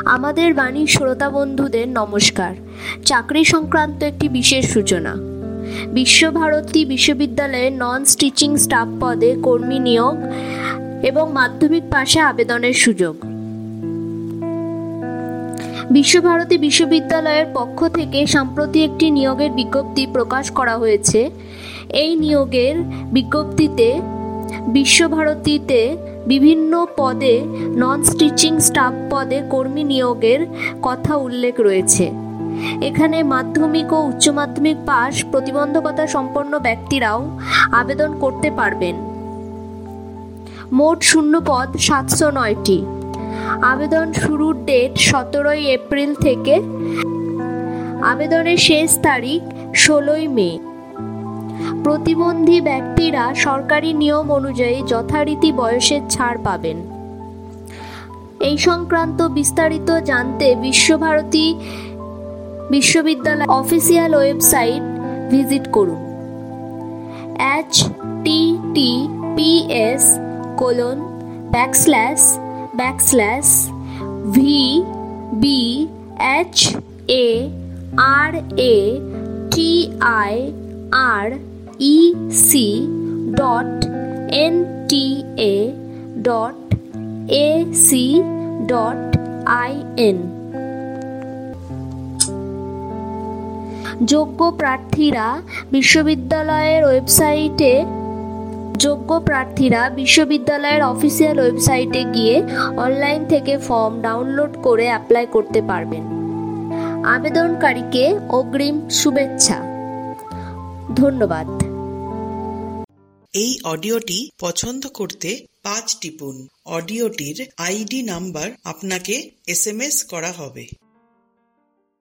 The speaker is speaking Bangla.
আমাদের বাণীর শ্রোতা বন্ধুদের নমস্কার। চাকরি সংক্রান্ত একটি বিশেষ সূচনা। বিশ্বভারতী বিশ্ববিদ্যালয়ের নন টিচিং স্টাফ পদে কর্মী নিয়োগ এবং মাধ্যমিক পাশে আবেদনের সুযোগ। বিশ্বভারতী বিশ্ববিদ্যালয়ের পক্ষ থেকে সম্প্রতি একটি নিয়োগের বিজ্ঞপ্তি প্রকাশ করা হয়েছে। এই নিয়োগের বিজ্ঞপ্তিতে বিশ্বভারতীতে বিভিন্ন পদে নন টিচিং স্টাফ পদে কর্মী নিয়োগের কথা উল্লেখ রয়েছে। এখানে মাধ্যমিক ও উচ্চ মাধ্যমিক পাশ প্রতিবন্ধকতা সম্পন্ন ব্যক্তিরাও আবেদন করতে পারবেন। মোট শূন্য পদ 709টি। আবেদন শুরুর ডেট 17 এপ্রিল থেকে। আবেদনের শেষ তারিখ 16 মে। প্রতিবন্ধী ব্যক্তিরা সরকারি নিয়ম অনুযায়ী যথারীতি বয়সের ছাড় পাবেন। এই সংক্রান্ত বিস্তারিত জানতে বিশ্বভারতী বিশ্ববিদ্যালয় অফিসিয়াল ওয়েবসাইট ভিজিট করুন। https://vbarec.nta.ac.in যোগ্য প্রার্থীরা বিশ্ববিদ্যালয়ের অফিসিয়াল ওয়েবসাইটে গিয়ে অনলাইন থেকে ফর্ম ডাউনলোড করে অ্যাপ্লাই করতে পারবেন। আবেদনকারীকে অগ্রিম শুভেচ্ছা। ধন্যবাদ। এই অডিওটি পছন্দ করতে 5 টিপুন। অডিওটির আইডি নাম্বার আপনাকে SMS করা হবে।